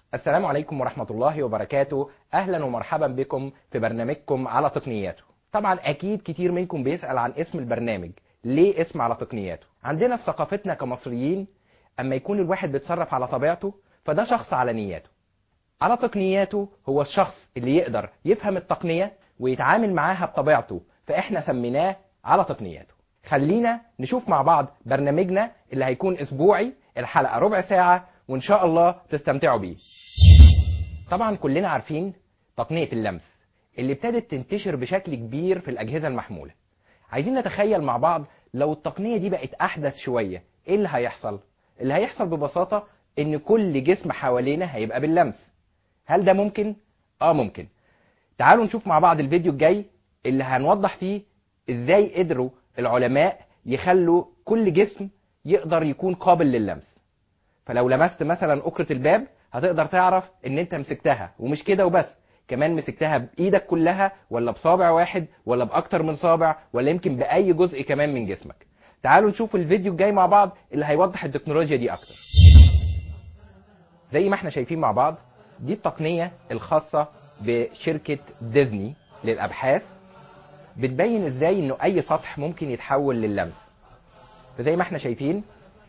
السلام عليكم ورحمة الله وبركاته. أهلا ومرحبا بكم في برنامجكم على تقنياته. طبعا أكيد كتير منكم بيسأل عن اسم البرنامج، ليه اسم على تقنياته؟ عندنا في ثقافتنا كمصريين أما يكون الواحد بيتصرف على طبيعته فده شخص على نياته. على تقنياته هو الشخص اللي يقدر يفهم التقنية ويتعامل معاها بطبيعته، فإحنا سميناه على تقنياته. خلينا نشوف مع بعض برنامجنا اللي هيكون أسبوعي، الحلقة ربع ساعة، وإن شاء الله تستمتعوا بيه. طبعا كلنا عارفين تقنية اللمس اللي ابتدت تنتشر بشكل كبير في الأجهزة المحمولة. عايزين نتخيل مع بعض لو التقنية دي بقت أحدث شوية، إيه اللي هيحصل؟ اللي هيحصل ببساطة إن كل جسم حوالينا هيبقى باللمس. هل ده ممكن؟ ممكن. تعالوا نشوف مع بعض الفيديو الجاي اللي هنوضح فيه إزاي قدروا العلماء يخلوا كل جسم يقدر يكون قابل لللمس. فلو لمست مثلا أكرة الباب هتقدر تعرف ان انت مسكتها، ومش كده وبس، كمان مسكتها بايدك كلها ولا بصابع واحد ولا باكتر من صابع ولا يمكن باي جزء كمان من جسمك. تعالوا نشوف الفيديو الجاي مع بعض اللي هيوضح التكنولوجيا دي اكتر. زي ما احنا شايفين مع بعض، دي التقنية الخاصة بشركة ديزني للابحاث، بتبين ازاي انه اي سطح ممكن يتحول لللمس. فزي ما احنا شايفين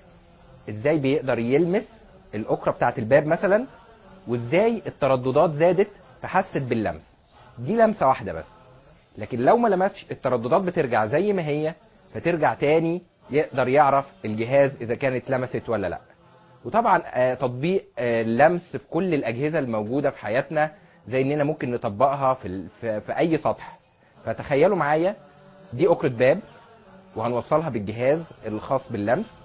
ازاي بيقدر يلمس الأكرة بتاعت الباب مثلا، وازاي الترددات زادت فحست باللمس. دي لمسة واحدة بس، لكن لو ما لمسش الترددات بترجع زي ما هي، فترجع تاني يقدر يعرف الجهاز إذا كانت لمست ولا لا. وطبعا تطبيق اللمس في كل الأجهزة الموجودة في حياتنا، زي إننا ممكن نطبقها في أي سطح. فتخيلوا معايا دي أكرة باب وهنوصلها بالجهاز الخاص باللمس،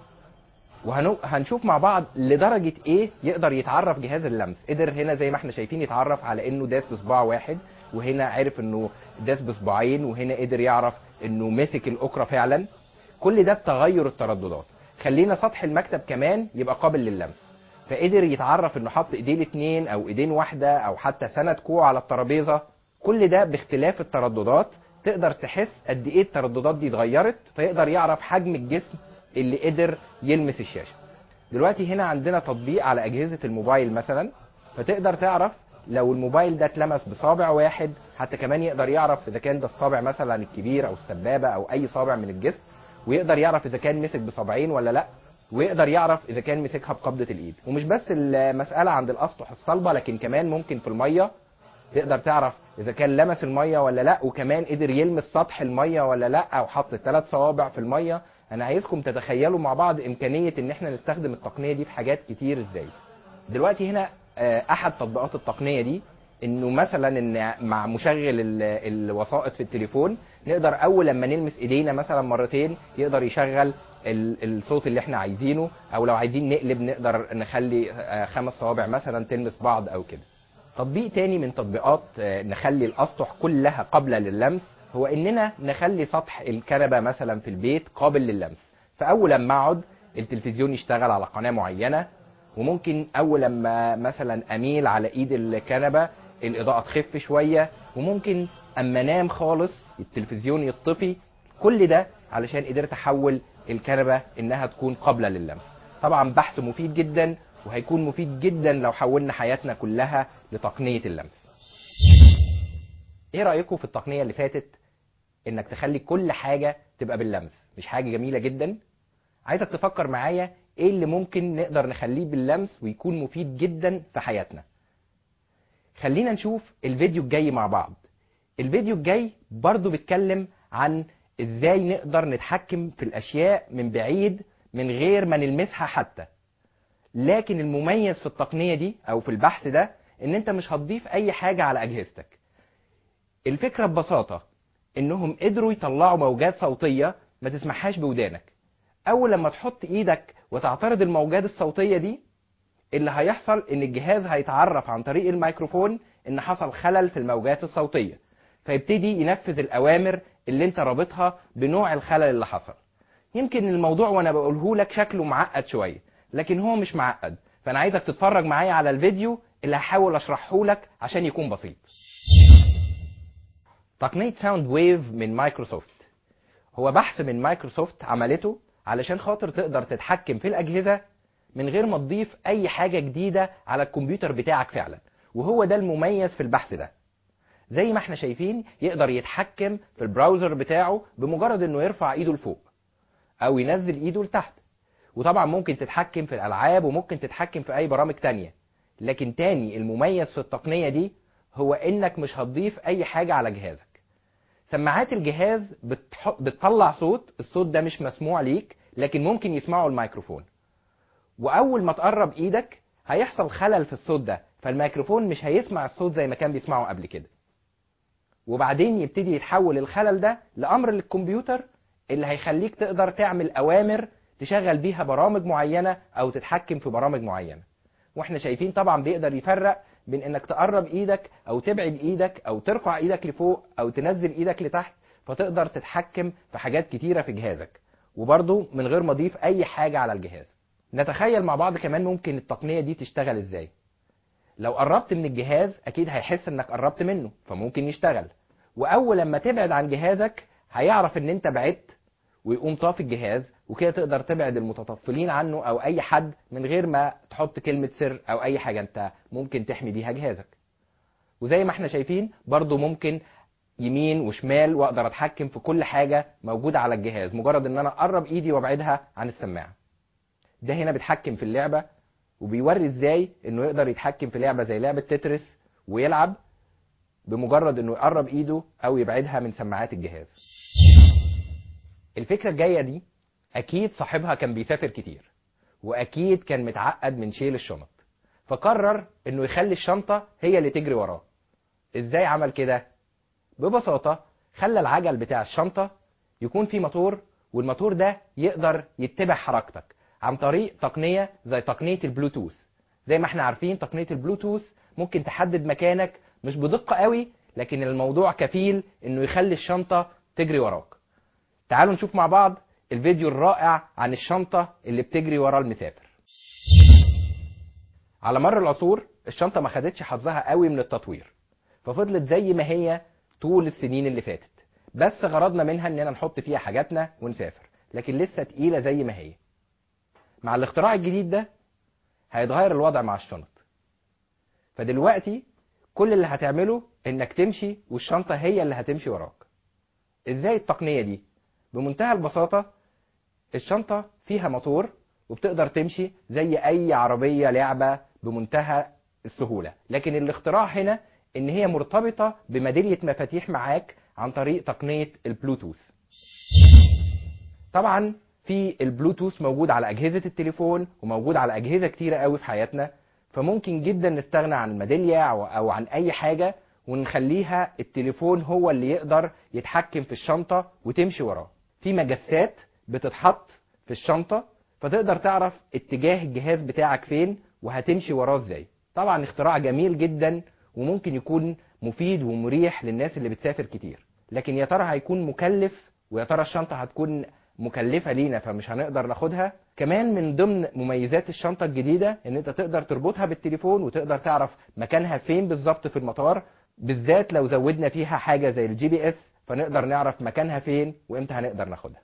وهنشوف مع بعض لدرجة ايه يقدر يتعرف جهاز اللمس. قدر هنا زي ما احنا شايفين يتعرف على انه داس بصباع واحد، وهنا عرف انه داس بصباعين، وهنا قدر يعرف انه مسك الاكرة فعلا. كل ده بتغير الترددات. خلينا سطح المكتب كمان يبقى قابل لللمس، فقدر يتعرف انه حط ايديه الاثنين او ايدين واحدة او حتى سند كوع على الترابيزة. كل ده باختلاف الترددات تقدر تحس قد ايه الترددات دي اتغيرت، فيقدر يعرف حجم الجسم اللي قدر يلمس الشاشة. دلوقتي هنا عندنا تطبيق على أجهزة الموبايل مثلا، فتقدر تعرف لو الموبايل ده اتلمس بصابع واحد، حتى كمان يقدر يعرف إذا كان ده الصابع مثلا الكبير أو السبابة أو أي صابع من الجسم، ويقدر يعرف إذا كان مسك بصابعين ولا لأ، ويقدر يعرف إذا كان مسكها بقبضة الإيد. ومش بس المسألة عند الأسطح الصلبة، لكن كمان ممكن في المية تقدر تعرف إذا كان لمس المية ولا لأ، وكمان قدر يلمس سطح المية ولا لأ، أو حط 3 صوابع في المية. انا عايزكم تتخيلوا مع بعض امكانية ان احنا نستخدم التقنية دي في حاجات كتير ازاي. دلوقتي هنا احد تطبيقات التقنية دي انه مثلا ان مع مشغل الوسائط في التليفون نقدر اول لما نلمس ايدينا مثلا مرتين يقدر يشغل الصوت اللي احنا عايزينه، او لو عايزين نقلب نقدر نخلي 5 صوابع مثلا تلمس بعض او كده. تطبيق تاني من تطبيقات نخلي الاسطح كلها قابلة لللمس هو اننا نخلي سطح الكنبة مثلا في البيت قابل لللمس. فاول لما اقعد التلفزيون يشتغل على قناة معينة، وممكن اول لما مثلا اميل على ايد الكنبة الاضاءة تخف شوية، وممكن اما انام خالص التلفزيون يطفي. كل ده علشان قدرت احول الكنبة انها تكون قابلة لللمس. طبعا بحث مفيد جدا، وهيكون مفيد جدا لو حولنا حياتنا كلها لتقنية اللمس. ايه رأيكم في التقنية اللي فاتت انك تخلي كل حاجة تبقى باللمس؟ مش حاجة جميلة جدا؟ عايزك تفكر معايا ايه اللي ممكن نقدر نخليه باللمس ويكون مفيد جدا في حياتنا. خلينا نشوف الفيديو الجاي مع بعض. الفيديو الجاي برضو بيتكلم عن ازاي نقدر نتحكم في الاشياء من بعيد من غير ما نلمسها حتى. لكن المميز في التقنية دي او في البحث ده ان انت مش هتضيف اي حاجة على اجهزتك. الفكرة ببساطة انهم قدروا يطلعوا موجات صوتية ما تسمعهاش بودانك. اول لما تحط ايدك وتعترض الموجات الصوتية دي، اللي هيحصل ان الجهاز هيتعرف عن طريق الميكروفون ان حصل خلل في الموجات الصوتية، فيبتدي ينفذ الاوامر اللي انت رابطها بنوع الخلل اللي حصل. يمكن الموضوع وانا بقوله لك شكله معقد شوية، لكن هو مش معقد. فانا عايزك تتفرج معايا على الفيديو اللي هحاول اشرحه لك عشان يكون بسيط. تقنية ساوند ويف من مايكروسوفت هو بحث من مايكروسوفت عملته علشان خاطر تقدر تتحكم في الأجهزة من غير ما تضيف اي حاجة جديدة على الكمبيوتر بتاعك فعلا. وهو ده المميز في البحث ده. زي ما احنا شايفين يقدر يتحكم في البراوزر بتاعه بمجرد انه يرفع ايده لفوق او ينزل ايده لتحت. وطبعا ممكن تتحكم في الالعاب وممكن تتحكم في اي برامج تانية. لكن تاني المميز في التقنية دي هو انك مش هتضيف اي حاجة على جهازك. سماعات الجهاز بتطلع صوت، الصوت ده مش مسموع ليك لكن ممكن يسمعه الميكروفون. واول ما تقرب ايدك هيحصل خلل في الصوت ده، فالميكروفون مش هيسمع الصوت زي ما كان بيسمعه قبل كده. وبعدين يبتدي يتحول الخلل ده لامر للكمبيوتر اللي هيخليك تقدر تعمل اوامر تشغل بيها برامج معينة او تتحكم في برامج معينة. واحنا شايفين طبعا بيقدر يفرق بين انك تقرب ايدك او تبعد ايدك او ترفع ايدك لفوق او تنزل ايدك لتحت، فتقدر تتحكم في حاجات كتيرة في جهازك وبرضه من غير ما تضيف اي حاجة على الجهاز. نتخيل مع بعض كمان ممكن التقنية دي تشتغل ازاي. لو قربت من الجهاز اكيد هيحس انك قربت منه فممكن يشتغل، واول لما تبعد عن جهازك هيعرف ان انت بعدت ويقوم طافي الجهاز، وكده تقدر تبعد المتطفلين عنه او اي حد من غير ما تحط كلمة سر او اي حاجة انت ممكن تحمي بيها جهازك. وزي ما احنا شايفين برضو ممكن يمين وشمال واقدر اتحكم في كل حاجة موجودة على الجهاز مجرد ان انا اقرب ايدي وابعدها عن السماعة. ده هنا بيتحكم في اللعبة وبيوري ازاي انه يقدر يتحكم في لعبة زي لعبة تترس ويلعب بمجرد انه يقرب ايده او يبعدها من سماعات الجهاز. الفكرة الجاية دي اكيد صاحبها كان بيسافر كتير واكيد كان متعقد من شيل الشنط، فقرر انه يخلي الشنطة هي اللي تجري وراه. ازاي عمل كده؟ ببساطة خلى العجل بتاع الشنطة يكون فيه موتور، والموتور ده يقدر يتبع حركتك عن طريق تقنية زي تقنية البلوتوث. زي ما احنا عارفين تقنية البلوتوث ممكن تحدد مكانك مش بدقة قوي، لكن الموضوع كفيل انه يخلي الشنطة تجري وراك. تعالوا نشوف مع بعض الفيديو الرائع عن الشنطة اللي بتجري ورا المسافر. على مر العصور الشنطة ما خدتش حظها قوي من التطوير، ففضلت زي ما هي طول السنين اللي فاتت، بس غرضنا منها اننا نحط فيها حاجاتنا ونسافر، لكن لسه تقيلة زي ما هي. مع الاختراع الجديد ده هيتغير الوضع مع الشنط. فدلوقتي كل اللي هتعمله انك تمشي والشنطة هي اللي هتمشي وراك. ازاي التقنية دي؟ بمنتهى البساطة الشنطة فيها موتور وبتقدر تمشي زي اي عربية لعبة بمنتهى السهولة، لكن الاختراع هنا ان هي مرتبطة بميدالية مفاتيح معاك عن طريق تقنية البلوتوث. طبعا في البلوتوث موجود على اجهزة التليفون وموجود على اجهزة كتيرة قوي في حياتنا، فممكن جدا نستغنى عن الميدالية او عن اي حاجة ونخليها التليفون هو اللي يقدر يتحكم في الشنطة وتمشي وراه. في مجسات بتتحط في الشنطة فتقدر تعرف اتجاه الجهاز بتاعك فين وهتمشي وراه ازاي. طبعا اختراع جميل جدا وممكن يكون مفيد ومريح للناس اللي بتسافر كتير، لكن يا ترى هيكون مكلف؟ ويا ترى الشنطة هتكون مكلفة لينا فمش هنقدر ناخدها؟ كمان من ضمن مميزات الشنطة الجديدة ان انت تقدر تربطها بالتليفون وتقدر تعرف مكانها فين بالظبط في المطار، بالذات لو زودنا فيها حاجة زي الجي بي اس فنقدر نعرف مكانها فين وامتى هنقدر ناخدها.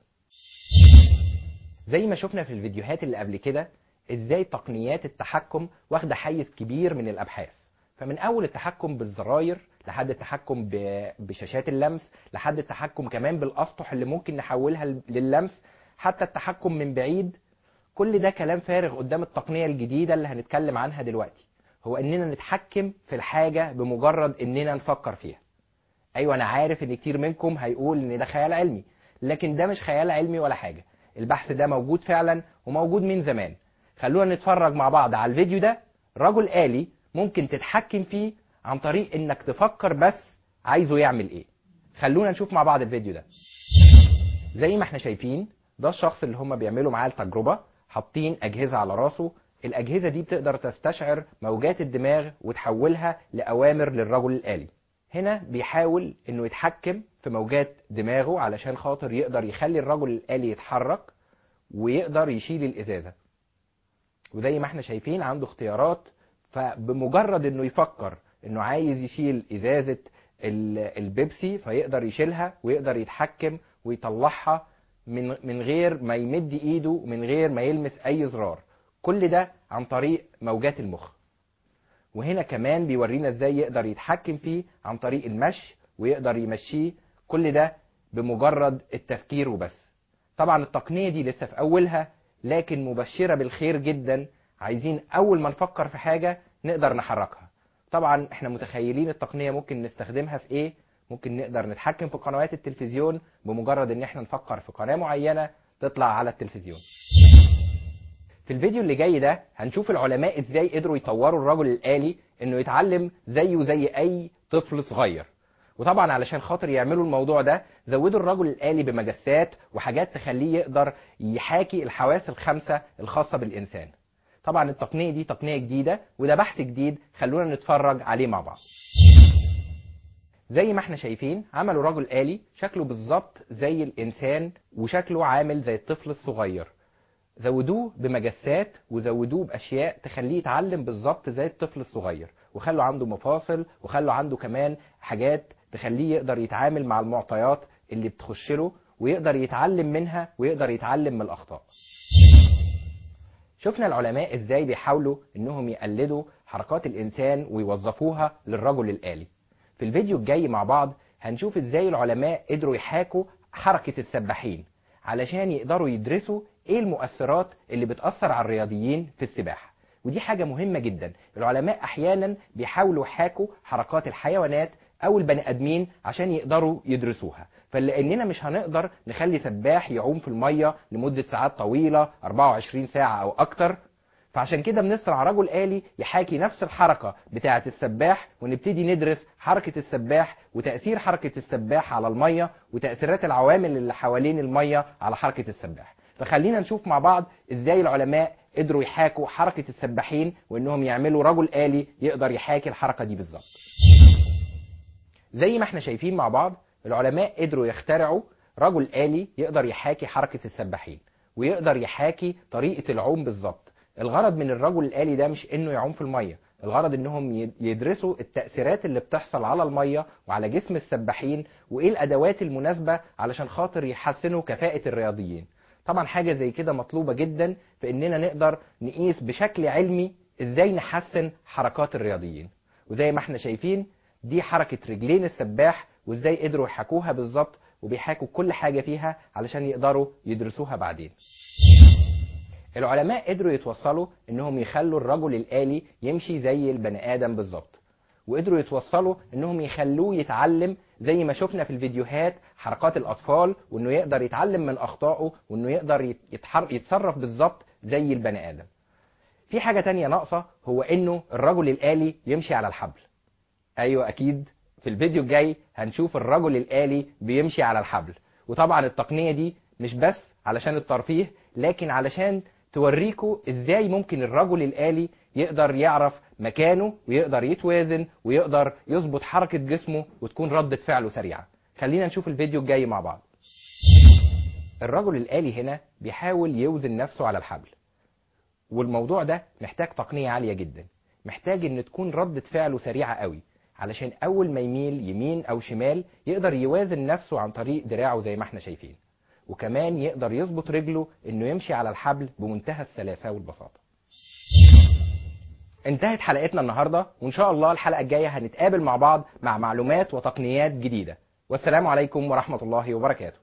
زي ما شفنا في الفيديوهات اللي قبل كده ازاي تقنيات التحكم واخدة حيز كبير من الابحاث، فمن اول التحكم بالزراير لحد التحكم بشاشات اللمس لحد التحكم كمان بالاسطح اللي ممكن نحولها لللمس حتى التحكم من بعيد. كل ده كلام فارغ قدام التقنية الجديدة اللي هنتكلم عنها دلوقتي، هو اننا نتحكم في الحاجة بمجرد اننا نفكر فيها. ايوه انا عارف ان كتير منكم هيقول ان ده خيال علمي، لكن ده مش خيال علمي ولا حاجة. البحث ده موجود فعلا وموجود من زمان. خلونا نتفرج مع بعض على الفيديو ده. رجل آلي ممكن تتحكم فيه عن طريق انك تفكر بس عايزه يعمل ايه. خلونا نشوف مع بعض الفيديو ده. زي ما احنا شايفين ده الشخص اللي هم بيعملوا معاه التجربة، حاطين اجهزة على راسه. الاجهزة دي بتقدر تستشعر موجات الدماغ وتحولها لأوامر للرجل الآلي. هنا بيحاول انه يتحكم في موجات دماغه علشان خاطر يقدر يخلي الرجل الآلي يتحرك ويقدر يشيل الازازة. وزي ما احنا شايفين عنده اختيارات، فبمجرد انه يفكر انه عايز يشيل ازازة البيبسي فيقدر يشيلها ويقدر يتحكم ويطلعها من غير ما يمد ايده ومن غير ما يلمس اي زرار. كل ده عن طريق موجات المخ. وهنا كمان بيورينا ازاي يقدر يتحكم فيه عن طريق المشي، ويقدر يمشيه، كل ده بمجرد التفكير وبس. طبعا التقنية دي لسه في اولها، لكن مبشرة بالخير جدا. عايزين اول ما نفكر في حاجة نقدر نحركها. طبعا احنا متخيلين التقنية ممكن نستخدمها في ايه. ممكن نقدر نتحكم في قنوات التلفزيون بمجرد ان احنا نفكر في قناة معينة تطلع على التلفزيون. في الفيديو اللي جاي ده هنشوف العلماء ازاي قدروا يطوروا الرجل الآلي انه يتعلم زيه زي اي طفل صغير. وطبعا علشان خاطر يعملوا الموضوع ده زودوا الرجل الآلي بمجسات وحاجات تخليه يقدر يحاكي الحواس الخمسة الخاصة بالإنسان. طبعا التقنية دي تقنية جديدة وده بحث جديد، خلونا نتفرج عليه مع بعض. زي ما احنا شايفين عملوا رجل آلي شكله بالظبط زي الإنسان وشكله عامل زي الطفل الصغير. زودوه بمجسات وزودوه باشياء تخليه يتعلم بالظبط زي الطفل الصغير، وخلوا عنده مفاصل، وخلوا عنده كمان حاجات تخليه يقدر يتعامل مع المعطيات اللي بتخش له، ويقدر يتعلم منها ويقدر يتعلم من الاخطاء. شفنا العلماء ازاي بيحاولوا انهم يقلدوا حركات الانسان ويوظفوها للرجل الآلي. في الفيديو الجاي مع بعض هنشوف ازاي العلماء قدروا يحاكوا حركة السباحين علشان يقدروا يدرسوا ايه المؤثرات اللي بتأثر على الرياضيين في السباحة. ودي حاجة مهمة جدا. العلماء احيانا بيحاولوا يحاكوا حركات الحيوانات او البني ادمين عشان يقدروا يدرسوها. فلاننا مش هنقدر نخلي سباح يعوم في المية لمدة ساعات طويلة 24 ساعة او اكتر، فعشان كده بنصنع رجل آلي يحاكي نفس الحركة بتاعة السباح، ونبتدي ندرس حركة السباح وتأثير حركة السباح على المية وتأثيرات العوامل اللي حوالين المية على حركة السباح. فخلينا نشوف مع بعض ازاي العلماء قدروا يحاكوا حركة السباحين وانهم يعملوا رجل آلي يقدر يحاكي الحركة دي بالظبط. زي ما احنا شايفين مع بعض العلماء قدروا يخترعوا رجل آلي يقدر يحاكي حركة السباحين ويقدر يحاكي طريقة العوم بالظبط. الغرض من الرجل الآلي ده مش انه يعوم في المية، الغرض انهم يدرسوا التأثيرات اللي بتحصل على المية وعلى جسم السباحين وايه الادوات المناسبة علشان خاطر يحسنوا كفاءة الرياضيين. طبعا حاجة زي كده مطلوبة جدا في اننا نقدر نقيس بشكل علمي ازاي نحسن حركات الرياضيين. وزي ما احنا شايفين دي حركة رجلين السباح وازاي قدروا يحكوها بالظبط، وبيحاكوا كل حاجة فيها علشان يقدروا يدرسوها بعدين. العلماء قدروا يتوصلوا انهم يخلوا الرجل الآلي يمشي زي البني آدم بالظبط، وقدروا يتوصلوا انهم يخلوه يتعلم زي ما شفنا في الفيديوهات حركات الاطفال، وانه يقدر يتعلم من اخطائه، وانه يقدر يتصرف بالظبط زي البني آدم. في حاجة تانية ناقصة، هو انه الرجل الآلي يمشي على الحبل. ايوه اكيد في الفيديو الجاي هنشوف الرجل الآلي بيمشي على الحبل. وطبعا التقنية دي مش بس علشان الترفيه، لكن علشان توريكوا ازاي ممكن الرجل الآلي يقدر يعرف مكانه ويقدر يتوازن ويقدر يظبط حركة جسمه وتكون ردة فعله سريعة. خلينا نشوف الفيديو الجاي مع بعض. الرجل الآلي هنا بيحاول يوزن نفسه على الحبل، والموضوع ده محتاج تقنية عالية جدا، محتاج ان تكون ردة فعله سريعة قوي علشان اول ما يميل يمين او شمال يقدر يوازن نفسه عن طريق دراعه زي ما احنا شايفين، وكمان يقدر يظبط رجله انه يمشي على الحبل بمنتهى السلاسة والبساطة. انتهت حلقتنا النهاردة، وان شاء الله الحلقة الجاية هنتقابل مع بعض مع معلومات وتقنيات جديدة. والسلام عليكم ورحمة الله وبركاته.